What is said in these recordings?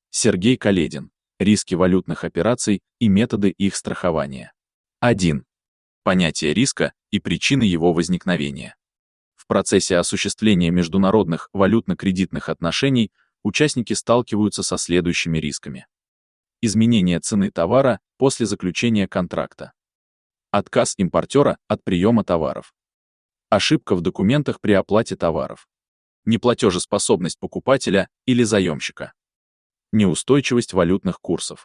Сергей Каледин. Риски валютных операций и методы их страхования. 1. Понятие риска и причины его возникновения. В процессе осуществления международных валютно-кредитных отношений участники сталкиваются со следующими рисками. Изменение цены товара после заключения контракта. Отказ импортера от приема товаров. Ошибка в документах при оплате товаров. Неплатежеспособность покупателя или заемщика. Неустойчивость валютных курсов.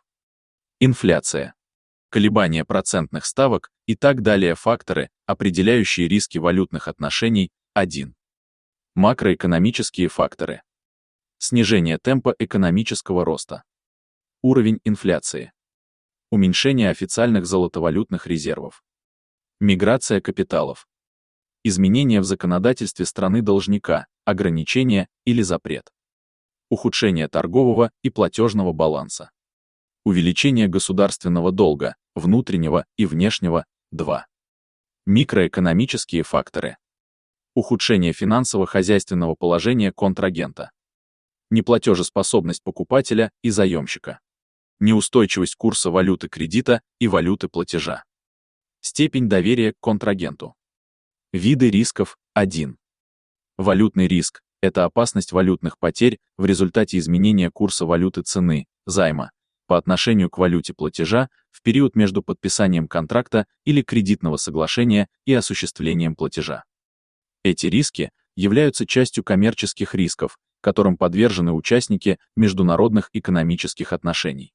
Инфляция. Колебания процентных ставок и так далее факторы, определяющие риски валютных отношений. 1. Макроэкономические факторы. Снижение темпа экономического роста. Уровень инфляции. Уменьшение официальных золотовалютных резервов. Миграция капиталов. Изменения в законодательстве страны-должника, ограничения или запрет. Ухудшение торгового и платежного баланса. Увеличение государственного долга, внутреннего и внешнего. 2. Микроэкономические факторы. Ухудшение финансово-хозяйственного положения контрагента. Неплатежеспособность покупателя и заемщика. Неустойчивость курса валюты кредита и валюты платежа. Степень доверия к контрагенту. Виды рисков. 1. Валютный риск – это опасность валютных потерь в результате изменения курса валюты цены, займа, по отношению к валюте платежа в период между подписанием контракта или кредитного соглашения и осуществлением платежа. Эти риски являются частью коммерческих рисков, которым подвержены участники международных экономических отношений.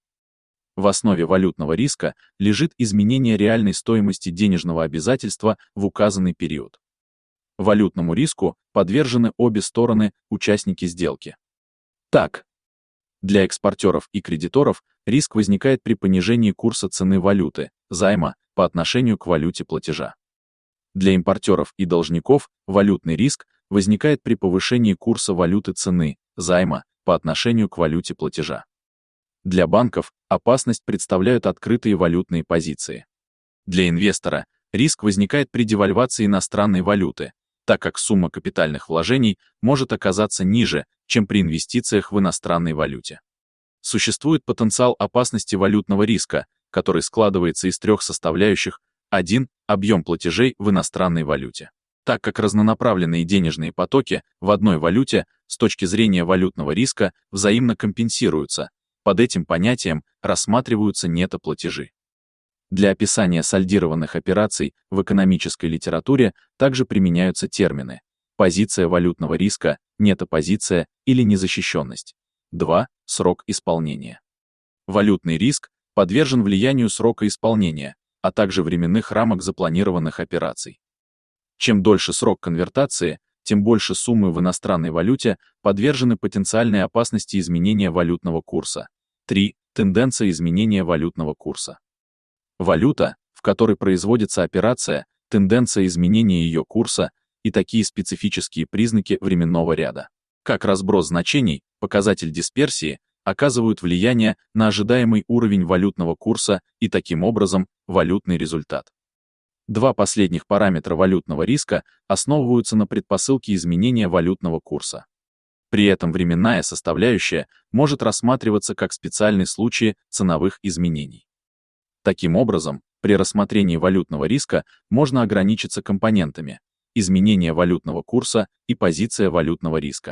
В основе валютного риска лежит изменение реальной стоимости денежного обязательства в указанный период. Валютному риску подвержены обе стороны, участники сделки. Так, для экспортеров и кредиторов риск возникает при понижении курса цены валюты, займа, по отношению к валюте платежа. Для импортеров и должников валютный риск возникает при повышении курса валюты цены, займа, по отношению к валюте платежа. Для банков опасность представляют открытые валютные позиции. Для инвестора риск возникает при девальвации иностранной валюты, так как сумма капитальных вложений может оказаться ниже, чем при инвестициях в иностранной валюте. Существует потенциал опасности валютного риска, который складывается из трех составляющих. 1. Объем платежей в иностранной валюте. Так как разнонаправленные денежные потоки в одной валюте с точки зрения валютного риска взаимно компенсируются, под этим понятием рассматриваются нетто-платежи. Для описания сольдированных операций в экономической литературе также применяются термины позиция валютного риска, нетто-позиция или незащищенность. 2. Срок исполнения. Валютный риск подвержен влиянию срока исполнения, а также временных рамок запланированных операций. Чем дольше срок конвертации, тем больше суммы в иностранной валюте подвержены потенциальной опасности изменения валютного курса. 3. Тенденция изменения валютного курса. Валюта, в которой производится операция, тенденция изменения ее курса и такие специфические признаки временного ряда, как разброс значений, показатель дисперсии, оказывают влияние на ожидаемый уровень валютного курса и таким образом валютный результат. Два последних параметра валютного риска основываются на предпосылке изменения валютного курса. При этом временная составляющая может рассматриваться как специальный случай ценовых изменений. Таким образом, при рассмотрении валютного риска можно ограничиться компонентами изменение валютного курса и позиция валютного риска.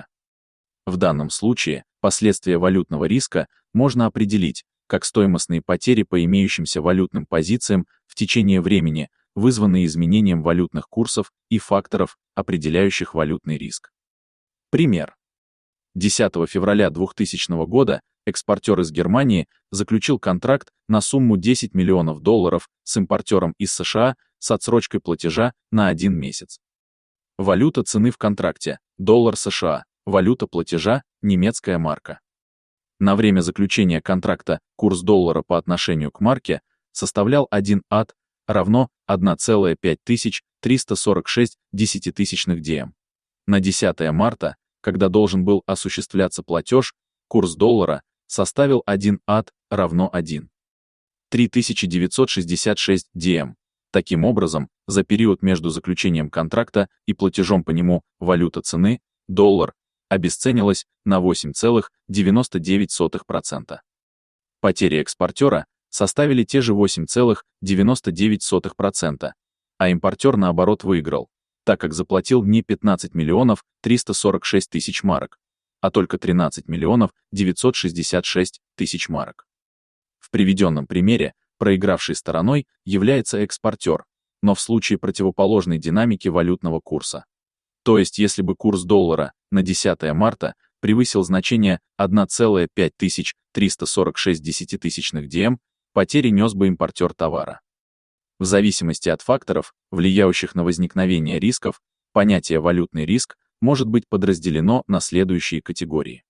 В данном случае последствия валютного риска можно определить как стоимостные потери по имеющимся валютным позициям в течение времени, вызванные изменением валютных курсов и факторов, определяющих валютный риск. Пример. 10 февраля 2000 года экспортер из Германии заключил контракт на сумму $10 миллионов с импортером из США с отсрочкой платежа на 1 месяц. Валюта цены в контракте – доллар США, валюта платежа – немецкая марка. На время заключения контракта курс доллара по отношению к марке составлял 1 АД равно 1,5346 десятитысячных. На 10 марта, когда должен был осуществляться платеж, курс доллара составил 1 АД равно 1,3966 дм. Таким образом, за период между заключением контракта и платежом по нему валюта цены, доллар, обесценилась на 8,99%. Потери экспортера составили те же 8,99%, а импортер, наоборот, выиграл, так как заплатил не 15 миллионов 346 тысяч марок, а только 13 миллионов 966 тысяч марок. В приведенном примере проигравшей стороной является экспортер, но в случае противоположной динамики валютного курса. То есть, если бы курс доллара на 10 марта превысил значение 1,5346 дм, потери нес бы импортер товара. В зависимости от факторов, влияющих на возникновение рисков, понятие «валютный риск» может быть подразделено на следующие категории.